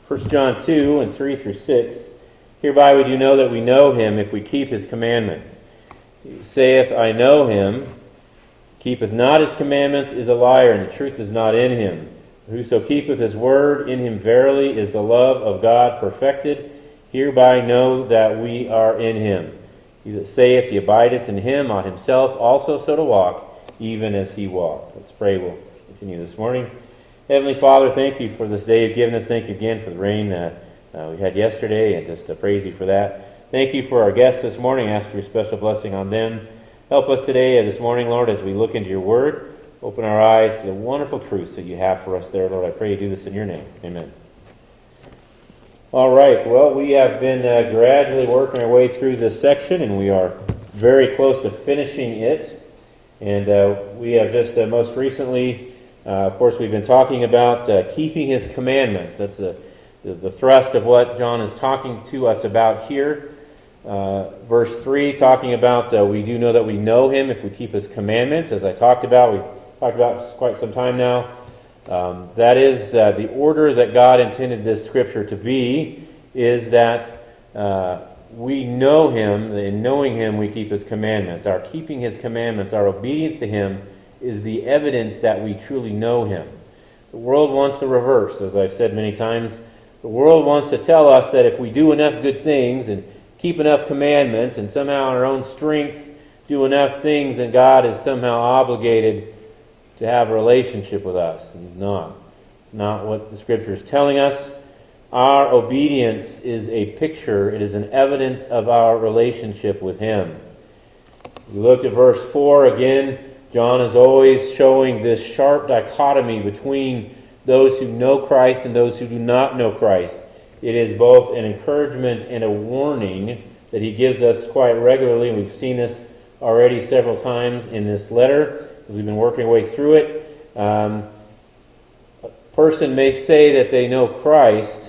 1 John 2 and 3 through 6. Hereby we do know that we know him if we keep his commandments. He saith, I know him, keepeth not his commandments, is a liar, and the truth is not in him. Whoso keepeth his word, in him verily is the love of God perfected. Hereby know that we are in him. He that saith he abideth in him ought himself also so to walk, even as he walked. Let's pray. We'll continue this morning. Heavenly Father, thank you for this day you've given us. Thank you again for the rain we had yesterday, and just praise you for that. Thank you for our guests this morning. Ask for your special blessing on them. Help us today, this morning, Lord, as we look into your word. Open our eyes to the wonderful truths that you have for us there, Lord. I pray you do this in your name. Amen. All right. Well, we have been gradually working our way through this section, and we are very close to finishing it. And we have just most recently, of course, we've been talking about keeping his commandments. That's the thrust of what John is talking to us about here. Verse 3, talking about we do know that we know him if we keep his commandments. As I talked about, we've talked about quite some time now. That is the order that God intended this scripture to be, is that we know him. In knowing him, we keep his commandments. Our keeping his commandments, our obedience to him, is the evidence that we truly know him. The world wants the reverse, as I've said many times. The world wants to tell us that if we do enough good things and keep enough commandments and somehow in our own strength do enough things, then God is somehow obligated to have a relationship with us. And he's not. It's not what the Scripture is telling us. Our obedience is a picture, it is an evidence of our relationship with him. We looked at verse 4 again. John is always showing this sharp dichotomy between those who know Christ and those who do not know Christ. It is both an encouragement and a warning that he gives us quite regularly. We've seen this already several times in this letter. We've been working our way through it. A person may say that they know Christ,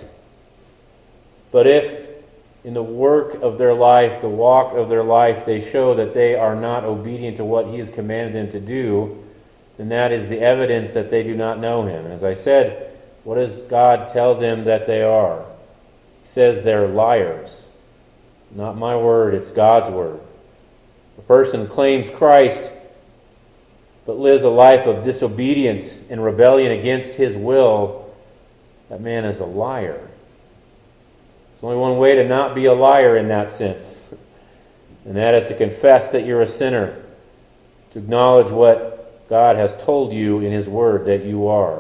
but if in the work of their life, the walk of their life, they show that they are not obedient to what he has commanded them to do, then that is the evidence that they do not know him. And as I said, what does God tell them that they are? He says they're liars. Not my word, it's God's word. A person claims Christ but lives a life of disobedience and rebellion against his will, that man is a liar. There's only one way to not be a liar in that sense, and that is to confess that you're a sinner, to acknowledge what God has told you in his word that you are.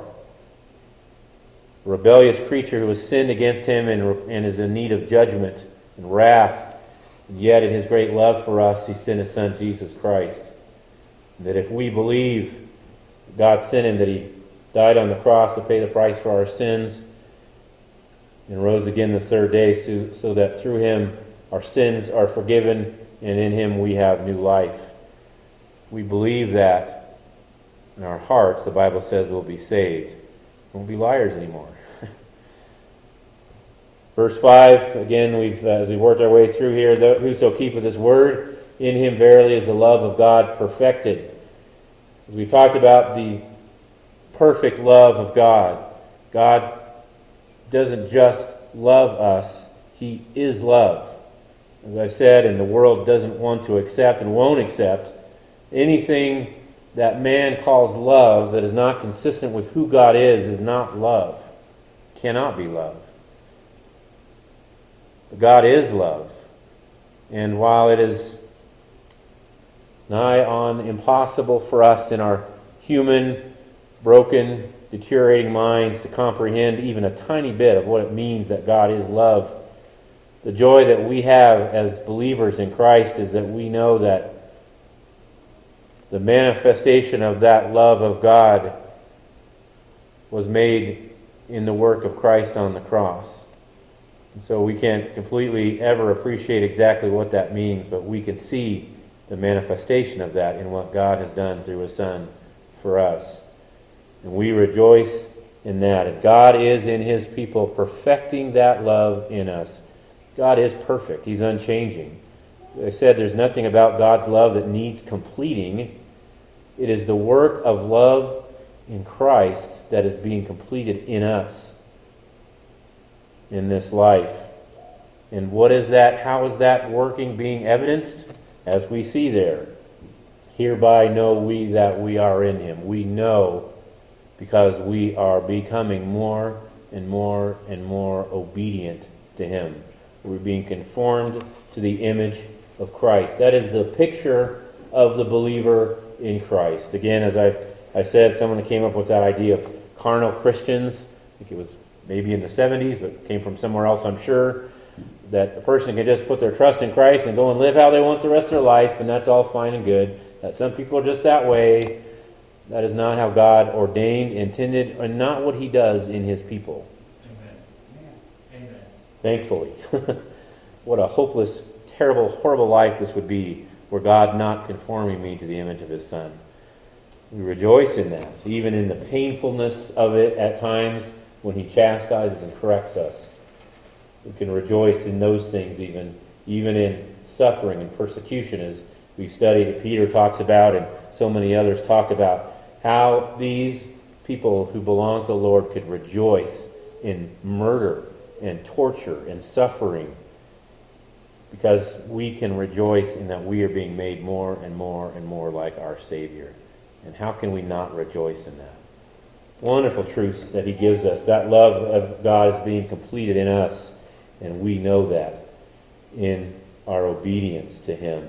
A rebellious creature who has sinned against him and is in need of judgment and wrath, and yet in his great love for us, he sent his Son, Jesus Christ. And that if we believe God sent him, that he died on the cross to pay the price for our sins, and rose again the third day so that through him our sins are forgiven, and in him we have new life. We believe that in our hearts, the Bible says we'll be saved. We won't be liars anymore. Verse 5, again, as we worked our way through here, whoso keepeth his word, in him verily is the love of God perfected. As we talked about the perfect love of God, God doesn't just love us, he is love. As I said, and the world doesn't want to accept and won't accept anything that man calls love that is not consistent with who God is not love. Cannot be love. But God is love. And while it is nigh on impossible for us in our human, broken, deteriorating minds to comprehend even a tiny bit of what it means that God is love, the joy that we have as believers in Christ is that we know that the manifestation of that love of God was made in the work of Christ on the cross. And so we can't completely ever appreciate exactly what that means, but we can see the manifestation of that in what God has done through his Son for us. And we rejoice in that. And God is in his people perfecting that love in us. God is perfect. He's unchanging. I said there's nothing about God's love that needs completing. It is the work of love in Christ that is being completed in us. in this life. And what is that? How is that working, being evidenced? As we see there. Hereby know we that we are in him. We know because we are becoming more and more and more obedient to him. We're being conformed to the image of Christ. That is the picture of the believer in Christ. Again, as I said, someone came up with that idea of carnal Christians. I think it was maybe in the 70s, but came from somewhere else, I'm sure. That a person can just put their trust in Christ and go and live how they want the rest of their life, and that's all fine and good. That some people are just that way. That is not how God ordained, intended, and not what he does in his people. Amen. Thankfully. What a hopeless, terrible, horrible life this would be were God not conforming me to the image of his Son. We rejoice in that, even in the painfulness of it at times when he chastises and corrects us. We can rejoice in those things, even in suffering and persecution, as we studied. Peter talks about, and so many others talk about, how these people who belong to the Lord could rejoice in murder and torture and suffering, because we can rejoice in that we are being made more and more and more like our Savior. And how can we not rejoice in that? Wonderful truths that he gives us. That love of God is being completed in us, and we know that in our obedience to him.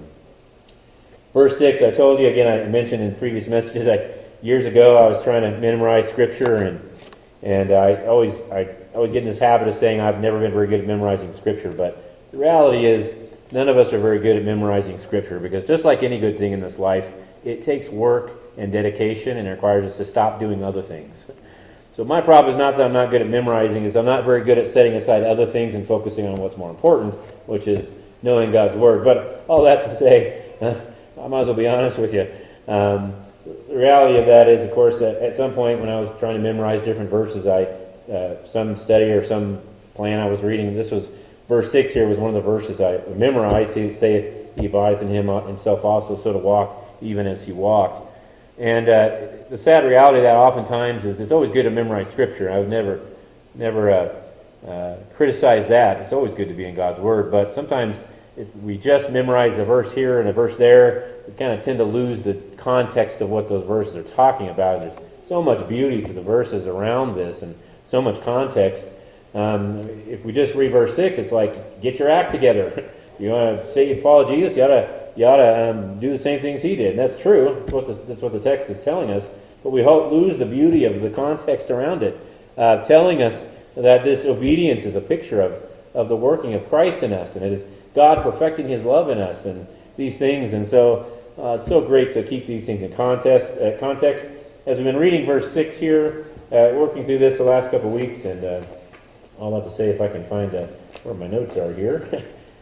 Verse 6, I told you, again, I mentioned in previous messages, years ago I was trying to memorize Scripture, and I always get in this habit of saying I've never been very good at memorizing Scripture, but the reality is none of us are very good at memorizing Scripture, because just like any good thing in this life, it takes work and dedication, and it requires us to stop doing other things. So my problem is not that I'm not good at memorizing, is I'm not very good at setting aside other things and focusing on what's more important, which is knowing God's Word. But all that to say, I might as well be honest with you. The reality of that is, of course, that at some point when I was trying to memorize different verses, some study or some plan I was reading, this was verse 6 here was one of the verses I memorized. He saith, he abideth in him himself also, so to walk even as he walked. And the sad reality of that oftentimes is it's always good to memorize Scripture. I would never criticize that. It's always good to be in God's Word. But sometimes if we just memorize a verse here and a verse there, we kind of tend to lose the context of what those verses are talking about. There's so much beauty to the verses around this and so much context. If we just read verse 6, it's like, get your act together. You want to say you follow Jesus, you ought to do the same things he did. And that's true. That's what the text is telling us. But we lose the beauty of the context around it, telling us that this obedience is a picture of the working of Christ in us, and it is God perfecting his love in us and these things. And so it's so great to keep these things in context. As we've been reading verse 6 here, working through this the last couple of weeks, and I'll have to say if I can find where my notes are here.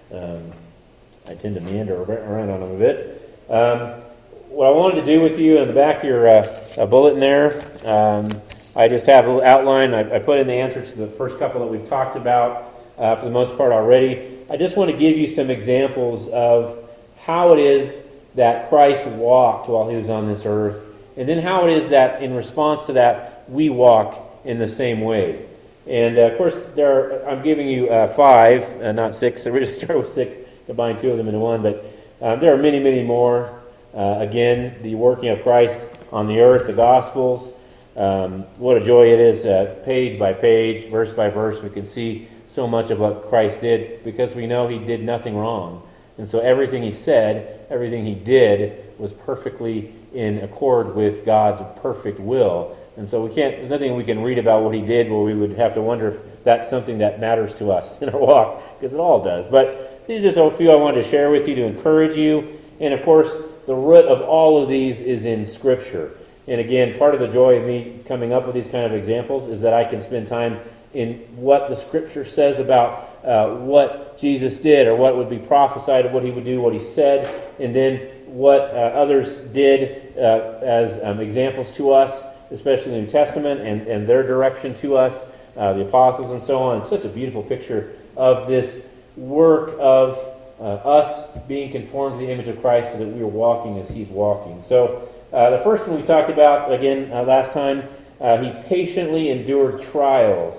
I tend to meander around on them a bit. What I wanted to do with you in the back of your bulletin there, I just have a little outline. I put in the answers to the first couple that we've talked about for the most part already. I just want to give you some examples of how it is that Christ walked while he was on this earth, and then how it is that in response to that we walk in the same way. And of course, I'm giving you 5, not 6. I originally started with 6, combined 2 of them into one, but there are many, many more. Again, the working of Christ on the earth, the Gospels. What a joy it is, page by page, verse by verse, we can see so much of what Christ did, because we know he did nothing wrong. And so everything he said, everything he did, was perfectly in accord with God's perfect will. And so there's nothing we can read about what he did where we would have to wonder if that's something that matters to us in our walk, because it all does. But these are just a few I wanted to share with you to encourage you. And of course, the root of all of these is in Scripture. And again, part of the joy of me coming up with these kind of examples is that I can spend time in what the Scripture says about what Jesus did, or what would be prophesied of what he would do, what he said, and then what others did as examples to us, especially in the New Testament, and their direction to us, the apostles and so on. It's such a beautiful picture of this work of us being conformed to the image of Christ so that we are walking as he's walking. So the first one we talked about, again, last time, he patiently endured trials.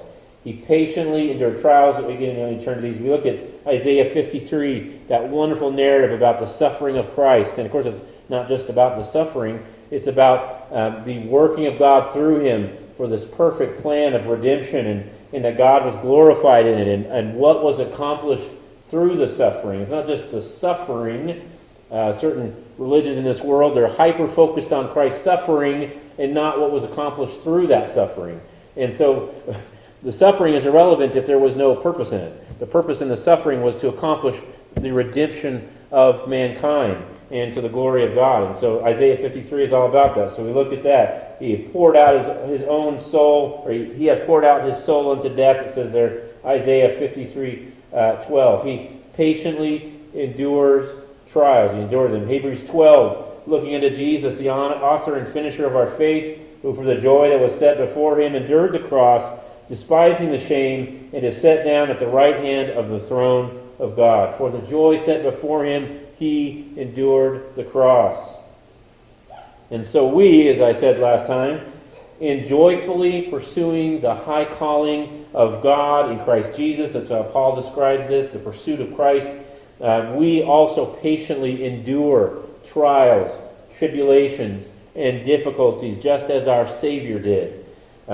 He patiently endured trials. Again, when we turn to these, we look at Isaiah 53, that wonderful narrative about the suffering of Christ. And of course, it's not just about the suffering, it's about the working of God through him for this perfect plan of redemption, and that God was glorified in it, and what was accomplished through the suffering. It's not just the suffering. Certain religions in this world, they're hyper-focused on Christ's suffering and not what was accomplished through that suffering. And so the suffering is irrelevant if there was no purpose in it. The purpose in the suffering was to accomplish the redemption of mankind and to the glory of God. And so Isaiah 53 is all about that. So we looked at that. He had poured out his own soul, or he had poured out his soul unto death, it says there, Isaiah 53:12. He patiently endures trials. He endures them. Hebrews 12, looking into Jesus, the author and finisher of our faith, who for the joy that was set before him endured the cross, despising the shame, and is set down at the right hand of the throne of God. For the joy set before him, he endured the cross. And so we, as I said last time, in joyfully pursuing the high calling of God in Christ Jesus, that's how Paul describes this, the pursuit of Christ, we also patiently endure trials, tribulations, and difficulties, just as our Savior did.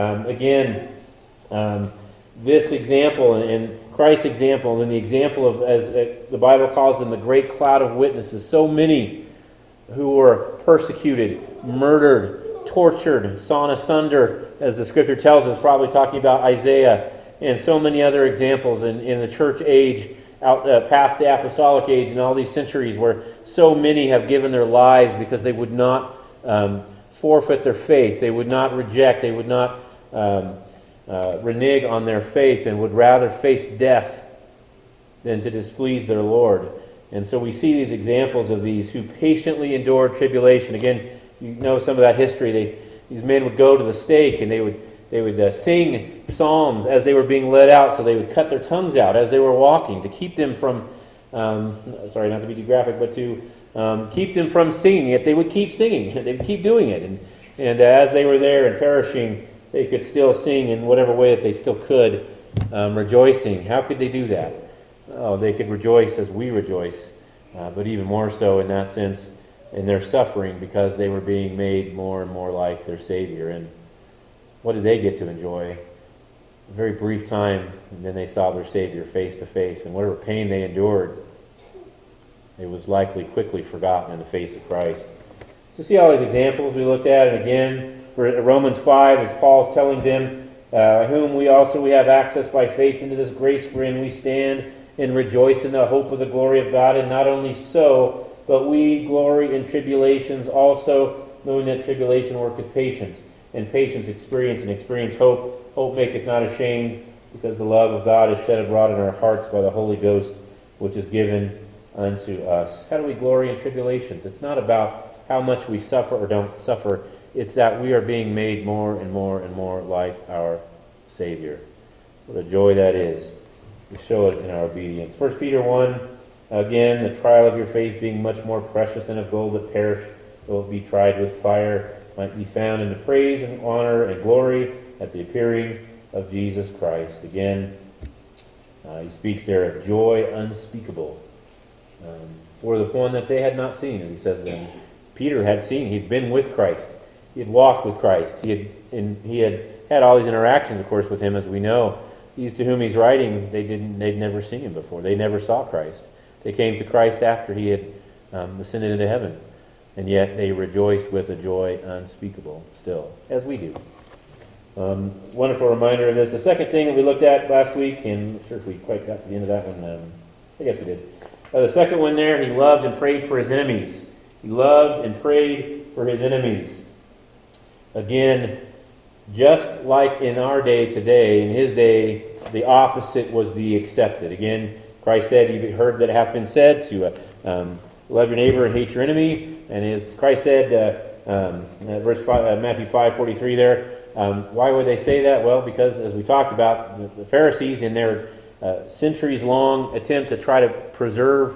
This example, and Christ's example, and the example of, as the Bible calls them, the great cloud of witnesses, so many who were persecuted, murdered, tortured, sawn asunder, as the Scripture tells us, probably talking about Isaiah, and so many other examples in the church age, out past the apostolic age, and all these centuries where so many have given their lives because they would not forfeit their faith, they would not reject, they would not renege on their faith, and would rather face death than to displease their Lord. And so we see these examples of these who patiently endured tribulation. Again, you know some of that history. These men would go to the stake, and they would sing psalms as they were being led out, so they would cut their tongues out as they were walking to keep them from, sorry, not to be too graphic, but to keep them from singing. Yet they would keep singing. They would keep doing it. And as they were there and perishing, they could still sing in whatever way that they still could, rejoicing. How could they do that? Oh, they could rejoice as we rejoice, but even more so in that sense in their suffering, because they were being made more and more like their Savior. And what did they get to enjoy? A very brief time, and then they saw their Savior face to face, and whatever pain they endured, it was likely quickly forgotten in the face of Christ. You see all these examples we looked at, and again, Romans 5, as Paul's telling them, whom we have access by faith into this grace wherein we stand and rejoice in the hope of the glory of God. And not only so, but we glory in tribulations also, knowing that tribulation worketh patience, and patience experience, and experience hope. Hope maketh not ashamed, because the love of God is shed abroad in our hearts by the Holy Ghost, which is given unto us. How do we glory in tribulations? It's not about how much we suffer or don't suffer. It's that we are being made more and more and more like our Savior. What a joy that is. We show it in our obedience. 1 Peter 1, again, the trial of your faith being much more precious than of gold that perish, though it be tried with fire, might be found in the praise and honor and glory at the appearing of Jesus Christ. Again, he speaks there of joy unspeakable for the one that they had not seen, as he says then. Peter had seen, he'd been with Christ. He had walked with Christ. He had all these interactions, of course, with him, as we know. These to whom he's writing, they'd never seen him before. They never saw Christ. They came to Christ after he had ascended into heaven. And yet they rejoiced with a joy unspeakable still, as we do. Wonderful reminder of this. The second thing that we looked at last week, and I'm not sure if we quite got to the end of that one. I guess we did. The second one there, he loved and prayed for his enemies. He loved and prayed for his enemies. Again, just like in our day today, in his day, the opposite was the accepted. Again, Christ said, "You've heard that it hath been said to love your neighbor and hate your enemy." And as Christ said, verse 5, Matthew 5:43 there, why would they say that? Well, because as we talked about, the Pharisees in their centuries-long attempt to try to preserve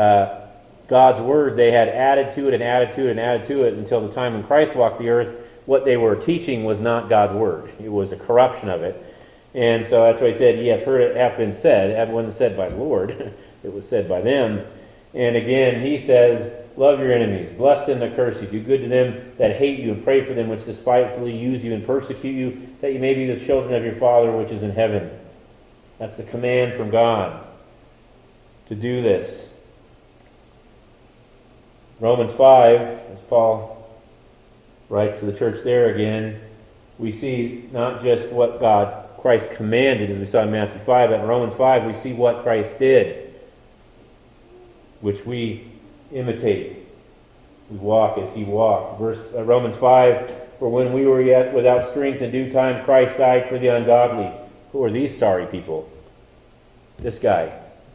God's Word, they had added to it and added to it and added to it until the time when Christ walked the earth. What they were teaching was not God's Word. It was a corruption of it. And so that's why he said, ye hath heard it hath been said. It wasn't said by the Lord. It was said by them. And again, he says, love your enemies. Bless them that curse you. Do good to them that hate you, and pray for them which despitefully use you and persecute you, that you may be the children of your Father which is in heaven. That's the command from God to do this. Romans 5, as Paul writes to the church there again, we see not just what Christ commanded, as we saw in Matthew 5, but in Romans 5 we see what Christ did, which we imitate. We walk as he walked. Romans 5, for when we were yet without strength in due time, Christ died for the ungodly. Who are these sorry people? This guy.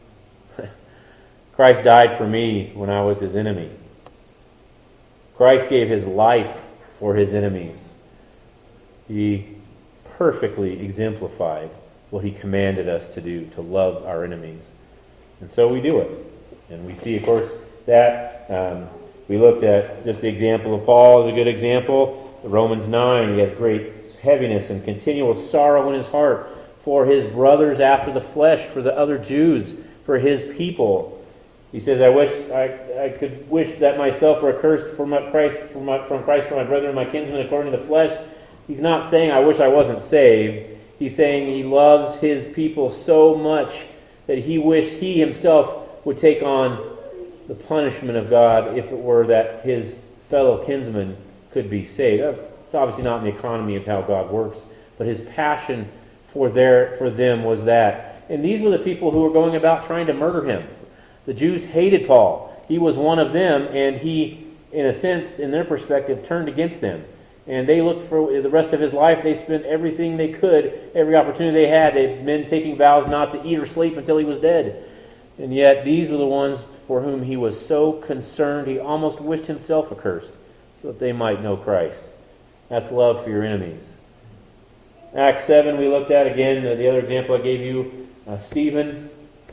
Christ died for me when I was his enemy. Christ gave his life for his enemies. He perfectly exemplified what he commanded us to do, to love our enemies. And so we do it. And we see, of course, that we looked at just the example of Paul as a good example. Romans 9, he has great heaviness and continual sorrow in his heart for his brothers after the flesh, for the other Jews, for his people. He says, I could wish that myself were accursed from Christ for my brethren and my kinsmen according to the flesh. He's not saying, I wish I wasn't saved. He's saying he loves his people so much that he wished he himself would take on the punishment of God if it were that his fellow kinsmen could be saved. It's obviously not in the economy of how God works, but his passion for them was that. And these were the people who were going about trying to murder him. The Jews hated Paul. He was one of them, and he, in a sense, in their perspective, turned against them. And they looked for the rest of his life. They spent everything they could, every opportunity they had. They'd been taking vows not to eat or sleep until he was dead. And yet these were the ones for whom he was so concerned, he almost wished himself accursed, so that they might know Christ. That's love for your enemies. Acts 7 we looked at again, the other example I gave you, Stephen.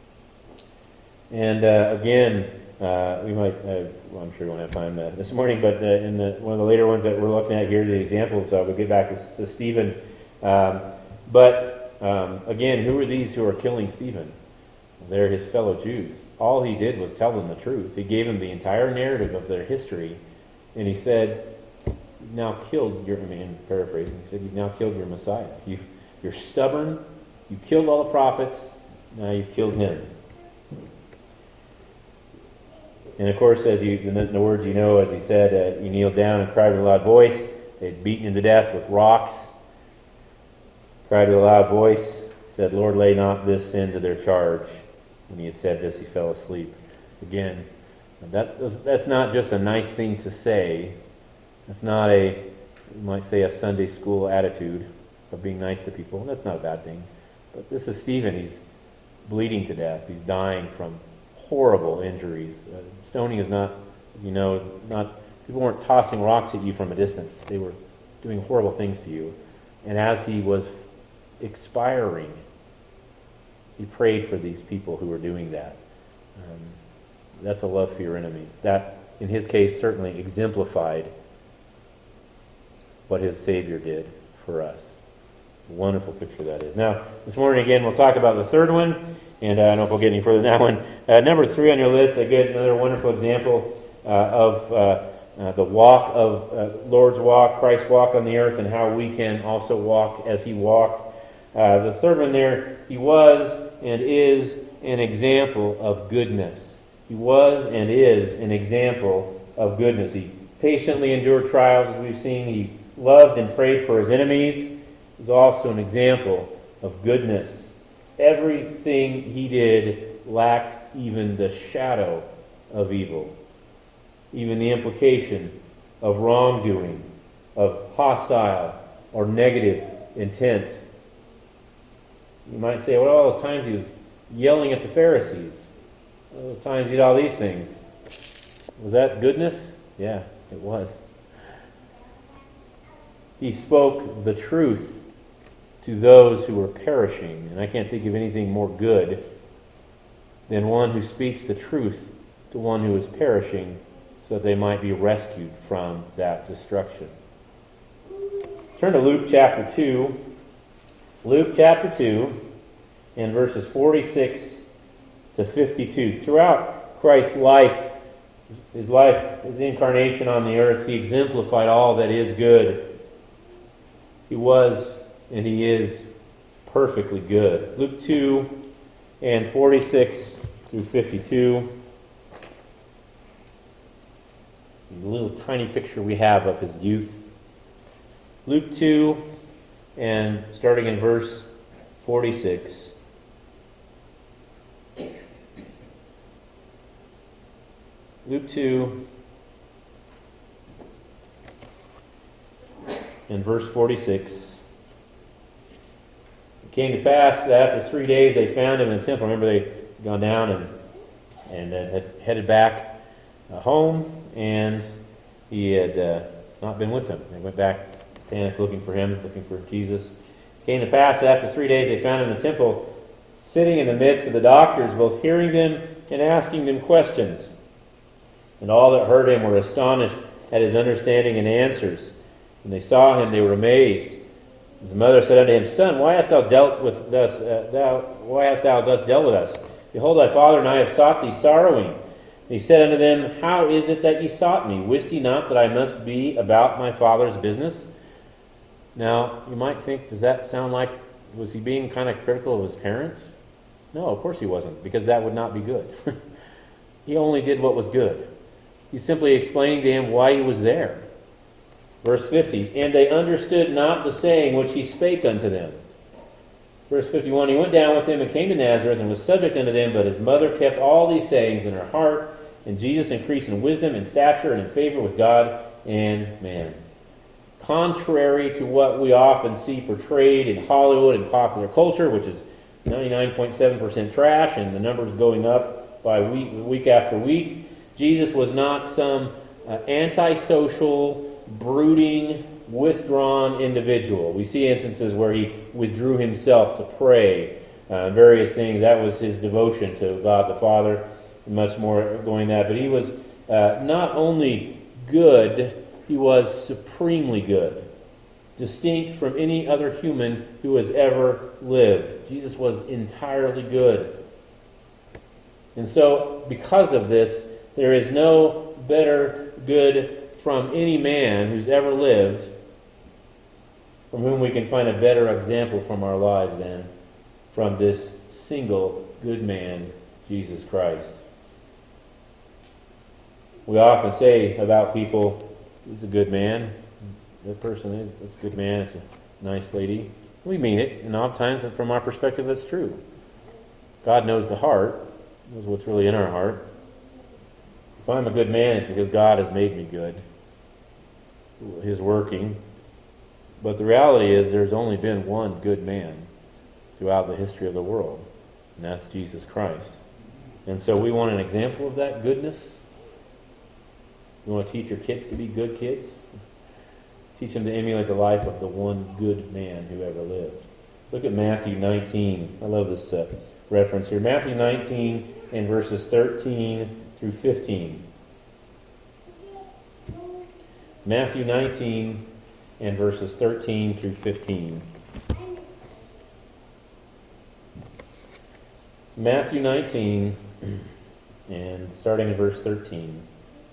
And again, we might, I'm sure we won't have time this morning, but in one of the later ones that we're looking at here, the examples, we'll get back to Stephen. But again, who are these who are killing Stephen? They're his fellow Jews. All he did was tell them the truth. He gave them the entire narrative of their history, and he said, you've now killed your, paraphrasing, he said, you've now killed your Messiah. You're stubborn, you killed all the prophets, now you've killed him. And of course, as the words you know, as he said, you kneeled down and cried with a loud voice. They'd beaten him to death with rocks. Cried with a loud voice, said, Lord, lay not this sin to their charge. When he had said this, he fell asleep. Again, that's not just a nice thing to say. That's not you might say, a Sunday school attitude of being nice to people. That's not a bad thing. But this is Stephen. He's bleeding to death. He's dying from horrible injuries. Stoning is not, people weren't tossing rocks at you from a distance. They were doing horrible things to you. And as he was expiring, he prayed for these people who were doing that. That's a love for your enemies. That, in his case, certainly exemplified what his Savior did for us. A wonderful picture that is. Now, this morning again, we'll talk about the third one. And I don't know if we'll get any further than that one. Number 3 on your list, again, another wonderful example of the walk of Lord's walk, Christ's walk on the earth, and how we can also walk as he walked. The third one there, he was and is an example of goodness. He was and is an example of goodness. He patiently endured trials, as we've seen. He loved and prayed for his enemies. He was also an example of goodness. Everything he did lacked even the shadow of evil, even the implication of wrongdoing, of hostile or negative intent. You might say, well, all those times he was yelling at the Pharisees, all those times he did all these things. Was that goodness? Yeah, it was. He spoke the truth to those who were perishing. And I can't think of anything more good than one who speaks the truth to one who is perishing so that they might be rescued from that destruction. Turn to Luke chapter 2. Luke chapter 2 and verses 46 to 52. Throughout Christ's life, his incarnation on the earth, he exemplified all that is good. He was and he is perfectly good. Luke 2 and 46 through 52. The little tiny picture we have of his youth. Luke 2 and starting in verse 46. Luke 2 and verse 46. It came to pass that after 3 days they found him in the temple. Remember, they'd gone down and had headed back home, and he had not been with them. They went back panic looking for him, looking for Jesus. It came to pass that after 3 days they found him in the temple, sitting in the midst of the doctors, both hearing them and asking them questions. And all that heard him were astonished at his understanding and answers. When they saw him, they were amazed. His mother said unto him, Son, why hast thou thus dealt with us? Behold, thy father and I have sought thee sorrowing. And he said unto them, How is it that ye sought me? Wist ye not that I must be about my father's business? Now, you might think, does that sound like, was he being kind of critical of his parents? No, of course he wasn't, because that would not be good. He only did what was good. He's simply explaining to him why he was there. Verse 50, And they understood not the saying which he spake unto them. Verse 51, He went down with them and came to Nazareth and was subject unto them, but his mother kept all these sayings in her heart. And Jesus increased in wisdom and stature and in favor with God and man. Contrary to what we often see portrayed in Hollywood and popular culture, which is 99.7% trash and the numbers going up by week after week, Jesus was not some antisocial, brooding, withdrawn individual. We see instances where he withdrew himself to pray, various things. That was his devotion to God the Father, much more going that. But he was not only good, he was supremely good, distinct from any other human who has ever lived. Jesus was entirely good. And so, because of this, there is no better good from any man who's ever lived, from whom we can find a better example from our lives than from this single good man, Jesus Christ. We often say about people, he's a good man. That person is a good man. It's a nice lady. We mean it, and oftentimes from our perspective that's true. God knows the heart, knows what's really in our heart. If I'm a good man, it's because God has made me good. His working. But the reality is there's only been one good man throughout the history of the world, and that's Jesus Christ. And so we want an example of that goodness. You want to teach your kids to be good kids? Teach them to emulate the life of the one good man who ever lived. Look at Matthew 19. I love this reference here. Matthew 19 and verses 13 through 15. Matthew 19 and verses 13 through 15. Matthew 19 and starting in verse 13.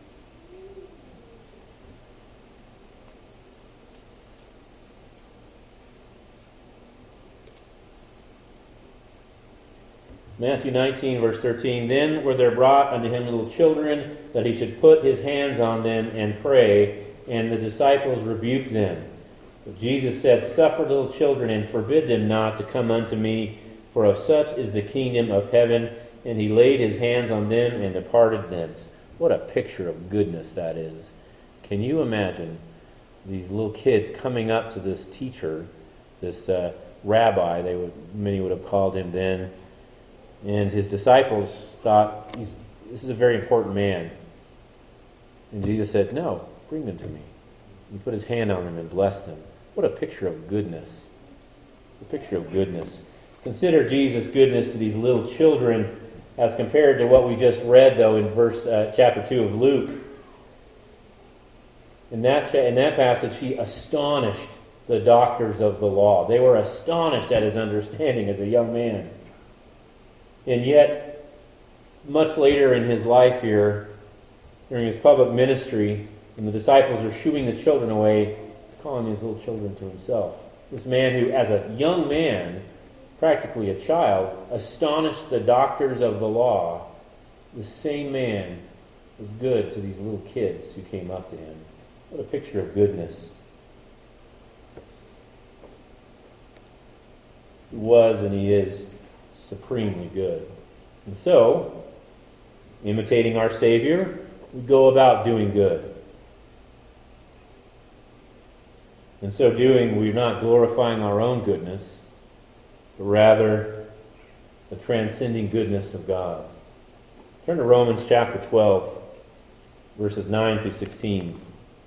Matthew 19, verse 13, Then were there brought unto him little children, that he should put his hands on them and pray, and the disciples rebuked them. But Jesus said, Suffer little children, and forbid them not to come unto me, for of such is the kingdom of heaven. And he laid his hands on them and departed thence. What a picture of goodness that is. Can you imagine these little kids coming up to this teacher, this rabbi, many would have called him then, and his disciples thought, this is a very important man. And Jesus said, No, bring them to me. He put his hand on them and blessed them. What a picture of goodness. A picture of goodness. Consider Jesus' goodness to these little children as compared to what we just read, though, in chapter 2 of Luke. In that passage, he astonished the doctors of the law. They were astonished at his understanding as a young man. And yet, much later in his life here, during his public ministry, when the disciples are shooing the children away, he's calling these little children to himself. This man who, as a young man, practically a child, astonished the doctors of the law, the same man was good to these little kids who came up to him. What a picture of goodness. He was and he is supremely good. And so, imitating our Savior, we go about doing good. In so doing, we're not glorifying our own goodness, but rather the transcending goodness of God. Turn to Romans chapter 12, verses 9 through 16.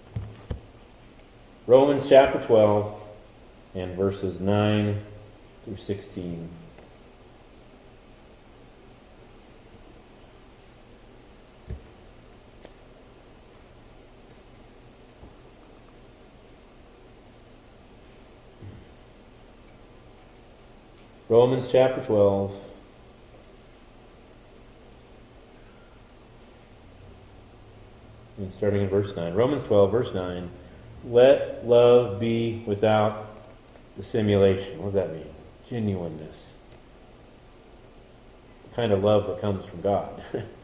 Romans chapter 12 and verses 9 through 16. Romans chapter 12. And starting in verse 9. Romans 12, verse 9. Let love be without dissimulation. What does that mean? Genuineness. The kind of love that comes from God.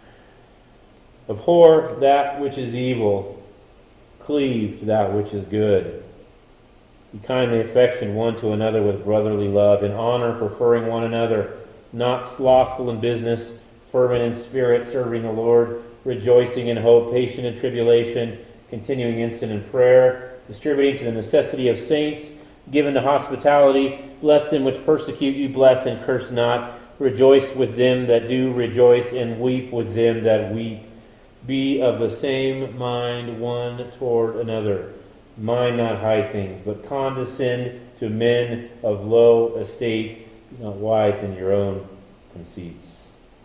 Abhor that which is evil. Cleave to that which is good. Be kindly affection one to another with brotherly love, in honor preferring one another, not slothful in business, fervent in spirit, serving the Lord, rejoicing in hope, patient in tribulation, continuing instant in prayer, distributing to the necessity of saints, given to hospitality. Bless them which persecute you, bless and curse not. Rejoice with them that do rejoice, and weep with them that weep. Be of the same mind one toward another. Mind not high things, but condescend to men of low estate, not wise in your own conceits.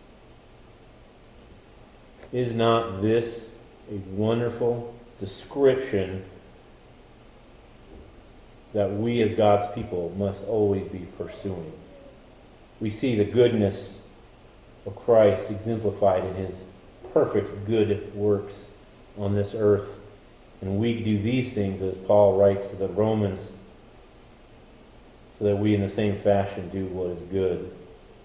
Is not this a wonderful description that we as God's people must always be pursuing? We see the goodness of Christ exemplified in his perfect good works on this earth. And we do these things, as Paul writes to the Romans, so that we in the same fashion do what is good.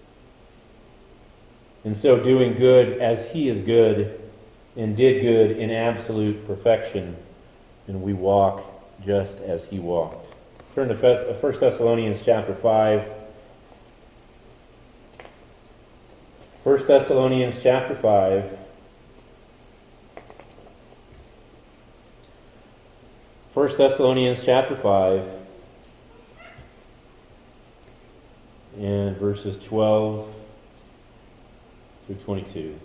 And so doing good as he is good and did good in absolute perfection, and we walk just as he walked. Turn to 1 Thessalonians chapter 5. 1 Thessalonians chapter 5. 1 Thessalonians chapter 5 and verses 12 through 22.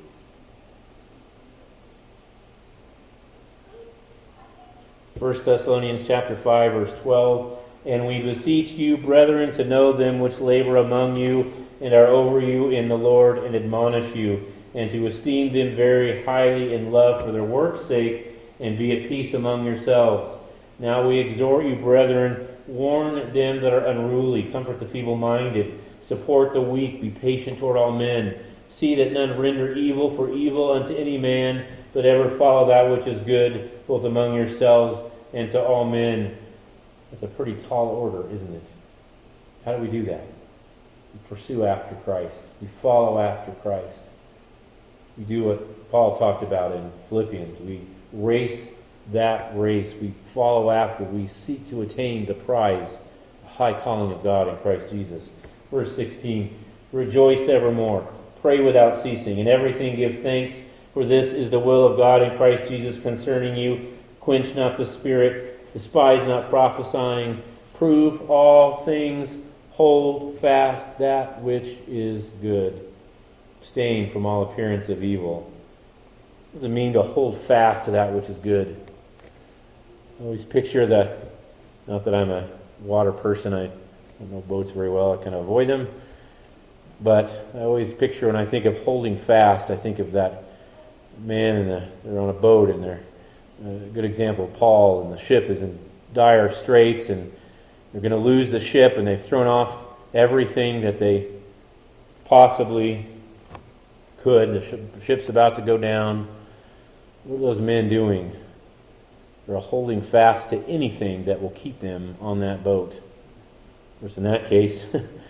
First Thessalonians chapter 5, verse 12. And we beseech you, brethren, to know them which labor among you and are over you in the Lord, and admonish you, and to esteem them very highly in love for their work's sake, and be at peace among yourselves. Now we exhort you, brethren, warn them that are unruly, comfort the feeble-minded, support the weak, be patient toward all men. See that none render evil for evil unto any man, but ever follow that which is good, both among yourselves and to all men. That's a pretty tall order, isn't it? How do we do that? We pursue after Christ. We follow after Christ. We do what Paul talked about in Philippians. We race that race. We follow after. We seek to attain the prize, the high calling of God in Christ Jesus. Verse 16, rejoice evermore. Pray without ceasing. In everything give thanks, for this is the will of God in Christ Jesus concerning you. Quench not the spirit. Despise not prophesying. Prove all things. Hold fast that which is good. Abstain from all appearance of evil. What does it mean to hold fast to that which is good? I always picture not that I'm a water person, I don't know boats very well, I kind of avoid them, but I always picture when I think of holding fast, I think of that man they're on a boat, and they're a good example, Paul, and the ship is in dire straits, and They're going to lose the ship, and they've thrown off everything that they possibly could. The ship's about to go down. What are those men doing? They're holding fast to anything that will keep them on that boat. Of course, in that case,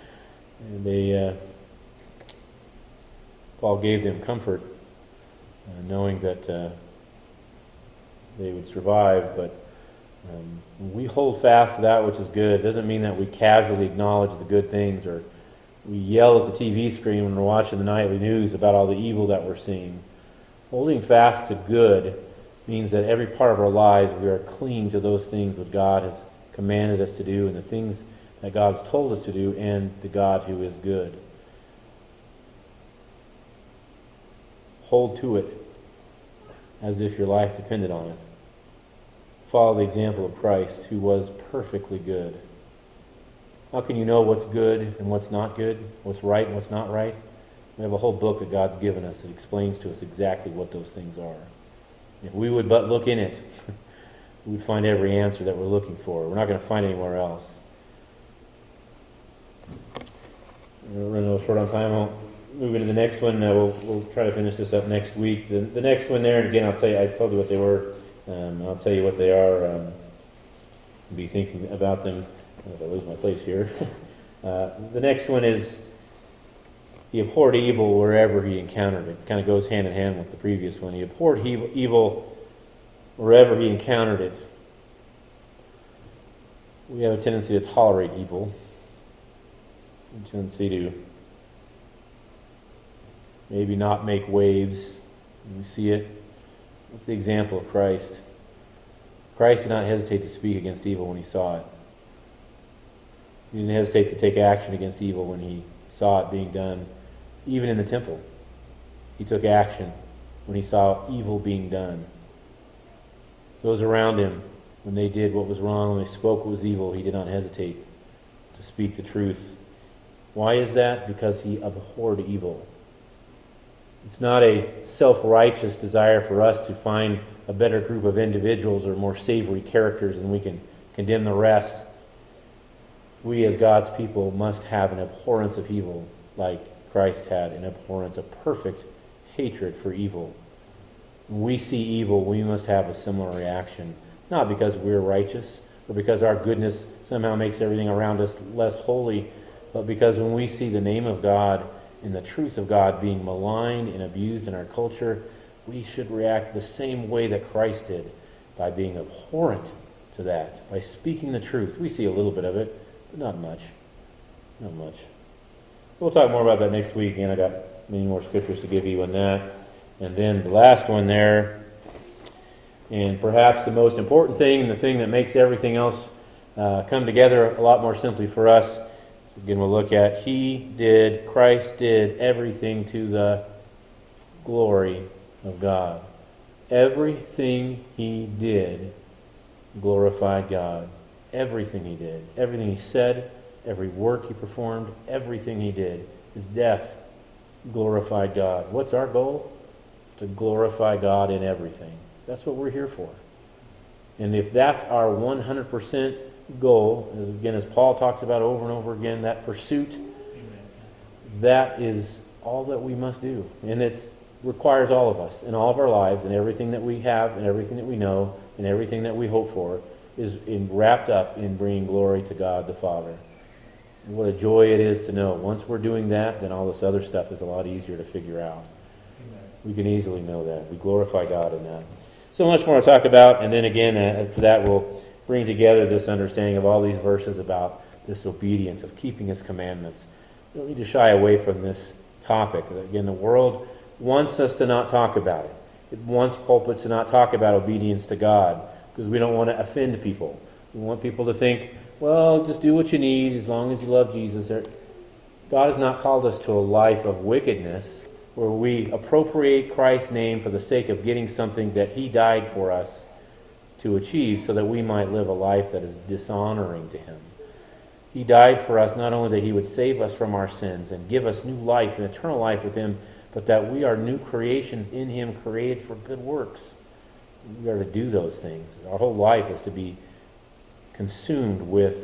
Paul gave them comfort, knowing that they would survive. But when we hold fast to that which is good, it doesn't mean that we casually acknowledge the good things, or we yell at the TV screen when we're watching the nightly news about all the evil that we're seeing. Holding fast to good means that every part of our lives we are clinging to those things that God has commanded us to do, and the things that God's told us to do, and the God who is good. Hold to it as if your life depended on it. Follow the example of Christ, who was perfectly good. How can you know what's good and what's not good, what's right and what's not right? We have a whole book that God's given us that explains to us exactly what those things are. If we would but look in it, we would find every answer that we're looking for. We're not going to find anywhere else. We're running a little short on time. I'll move into the next one. We'll try to finish this up next week. The next one there, and again, I'll tell you, I told you what they were. I'll tell you what they are. Be thinking about them. If I lose my place here. The next one is, he abhorred evil wherever he encountered it. It kind of goes hand in hand with the previous one. He abhorred evil wherever he encountered it. We have a tendency to tolerate evil. A tendency to maybe not make waves when we see it. What's the example of Christ? Christ did not hesitate to speak against evil when he saw it. He didn't hesitate to take action against evil when he saw it being done. Even in the temple, he took action when he saw evil being done. Those around him, when they did what was wrong, when they spoke what was evil, he did not hesitate to speak the truth. Why is that? Because he abhorred evil. It's not a self-righteous desire for us to find a better group of individuals or more savory characters and we can condemn the rest. We as God's people must have an abhorrence of evil like Christ had, an abhorrence, a perfect hatred for evil. When we see evil, we must have a similar reaction. Not because we're righteous or because our goodness somehow makes everything around us less holy, but because when we see the name of God and the truth of God being maligned and abused in our culture, we should react the same way that Christ did, by being abhorrent to that, by speaking the truth. We see a little bit of it, but not much. Not much. We'll talk more about that next week, and I got many more scriptures to give you on that. And then the last one there, and perhaps the most important thing, and the thing that makes everything else come together a lot more simply for us, again we'll look at, Christ did everything to the glory of God. Everything he did glorified God. Everything he did. Everything he said, every work he performed, everything he did. His death glorified God. What's our goal? To glorify God in everything. That's what we're here for. And if that's our 100% goal, as Paul talks about over and over again, that pursuit, that is all that we must do. And it requires all of us in all of our lives, and everything that we have, and everything that we know, and everything that we hope for is wrapped up in bringing glory to God the Father. And what a joy it is to know. Once we're doing that, then all this other stuff is a lot easier to figure out. Amen. We can easily know that. We glorify God in that. So much more to talk about, and then again, after that we'll bring together this understanding of all these verses about this obedience, of keeping His commandments. We don't need to shy away from this topic. Again, the world wants us to not talk about it. It wants pulpits to not talk about obedience to God, because we don't want to offend people. We want people to think, well, just do what you need as long as you love Jesus. God has not called us to a life of wickedness where we appropriate Christ's name for the sake of getting something that He died for us to achieve so that we might live a life that is dishonoring to Him. He died for us not only that He would save us from our sins and give us new life and eternal life with Him, but that we are new creations in Him, created for good works. We are to do those things. Our whole life is to be consumed with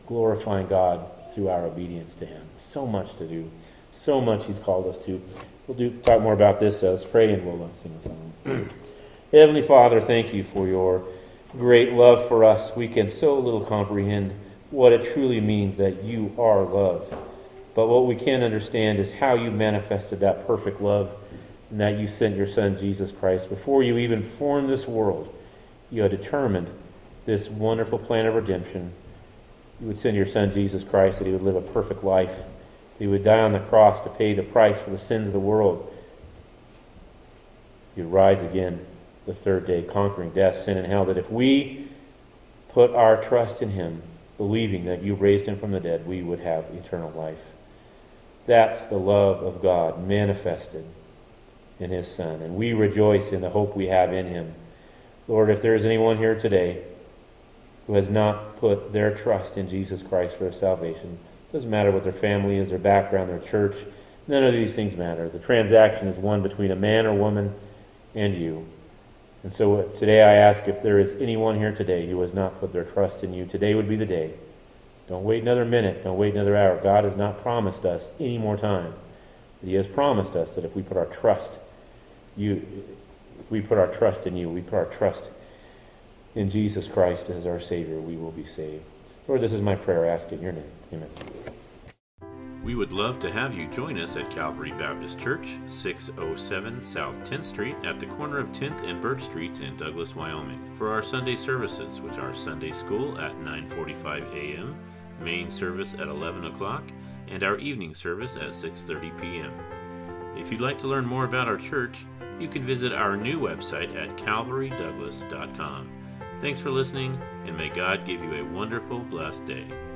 glorifying God through our obedience to Him. So much to do. So much He's called us to. We'll talk more about this. Let's pray and we'll sing a song. Heavenly Father, thank you for your great love for us. We can so little comprehend what it truly means that you are love. But what we can understand is how you manifested that perfect love and that you sent your Son, Jesus Christ. Before you even formed this world, you had determined this wonderful plan of redemption. You would send your Son, Jesus Christ, that He would live a perfect life. He would die on the cross to pay the price for the sins of the world. He would rise again the third day, conquering death, sin, and hell, that if we put our trust in Him, believing that you raised Him from the dead, we would have eternal life. That's the love of God manifested in His Son, and we rejoice in the hope we have in Him. Lord, if there is anyone here today who has not put their trust in Jesus Christ for their salvation, it doesn't matter what their family is, their background, their church, none of these things matter. The transaction is one between a man or woman and you. And so today I ask, if there is anyone here today who has not put their trust in you, today would be the day. Don't wait another minute. Don't wait another hour. God has not promised us any more time. He has promised us that if we put our trust in you, we put our trust in Jesus Christ as our Savior, we will be saved. Lord, this is my prayer. I ask it in your name. Amen. We would love to have you join us at Calvary Baptist Church, 607 South 10th Street at the corner of 10th and Birch Streets in Douglas, Wyoming, for our Sunday services, which are Sunday School at 9:45 a.m., main service at 11 o'clock, and our evening service at 6:30 p.m. If you'd like to learn more about our church, you can visit our new website at calvarydouglas.com. Thanks for listening, and may God give you a wonderful, blessed day.